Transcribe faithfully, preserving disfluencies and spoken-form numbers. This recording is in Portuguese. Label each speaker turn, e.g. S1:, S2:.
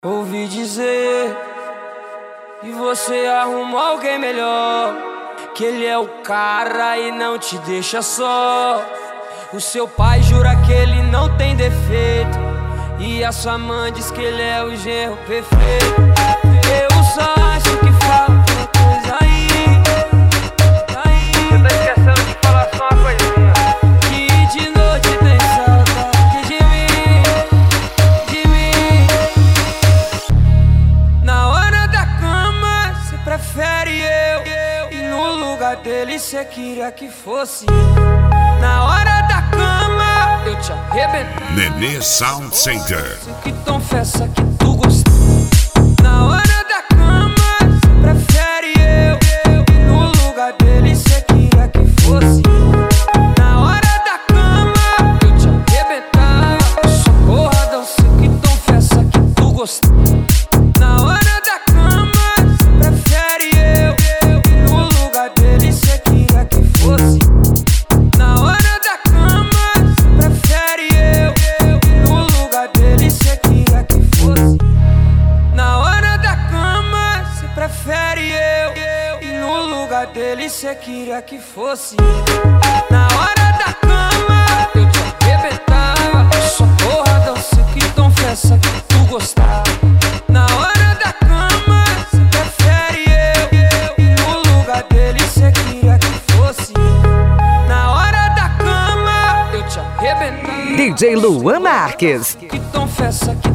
S1: Ouvi dizer que você arrumou alguém melhor, que ele é o cara e não te deixa só. O seu pai jura que ele não tem defeito, e a sua mãe diz que ele é o genro perfeito. Eu só acho que falta uma coisa aí, aí.
S2: Você tá esquecendo de falar só uma coisinha.
S1: Que de noite tem saudade de mim, de mim. Na hora da cama cê prefere eu, e no lugar dele cê queria que fosse eu. Na hora da cama eu te arrebentava.
S3: Nenê Sound Center.
S1: Que confessa que tu gostou. Na hora da cama cê prefere eu, e no lugar dele cê queria que fosse eu. Na hora da cama eu te arrebentava. Só porradão, cê que confessa que tu gostou. Na hora da cama cê prefere eu, e no lugar dele cê queria que fosse eu. Na hora da cama cê prefere eu, e no lugar dele cê queria que fosse. Na hora da cama cê prefere eu, e no lugar dele cê queria que fosse. Na hora da cama eu te arrebentava. Só porradão, cê que confessa que tu gostava. Na hora da cama cê prefere eu, e no lugar dele cê queria que fosse. Na hora da cama eu te arrebentava.
S4: D J Luan Marques.
S1: Que confessa que